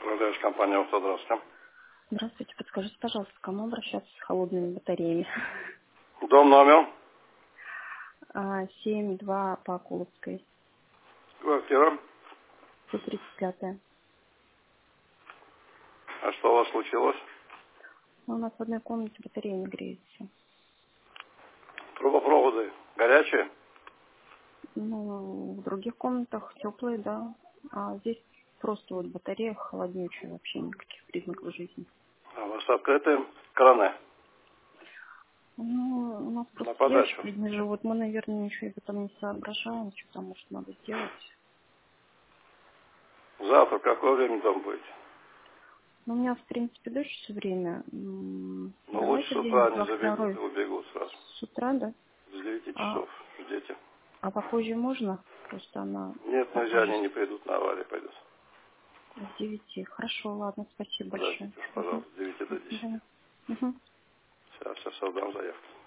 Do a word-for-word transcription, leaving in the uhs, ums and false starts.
Управляешь компанией «Автодрастка». Здравствуйте, подскажите, пожалуйста, к кому обращаться с холодными батареями? Дом, номер, А, семь два по Акуловской, квартира. сто тридцать пятая. А что у вас случилось? У нас в одной комнате батарея не греется. Трубопроводы горячие? Ну, в других комнатах теплые, да. А здесь просто вот батарея холоднючая, вообще никаких признаков жизни. А у вас открытые краны Ну, у нас на просто подачу? ящик видно живут. Мы, наверное, ничего и потом не соображаем, что там может надо сделать. Завтра в какое время там будете? Ну, у меня, в принципе, дольше все время. М, Ну, лучше Давайте с утра день, не во забегут и второй. убегут сразу. С утра, да? С девяти А, часов ждите. а попозже можно? Просто она Нет, нельзя, попозже они не придут, на аварию пойдут. с девяти. Хорошо, ладно, спасибо большое. Подождите уж, Угу. пожалуйста, с девяти До до десяти. свидания. Угу. Сейчас, сейчас создам заявку.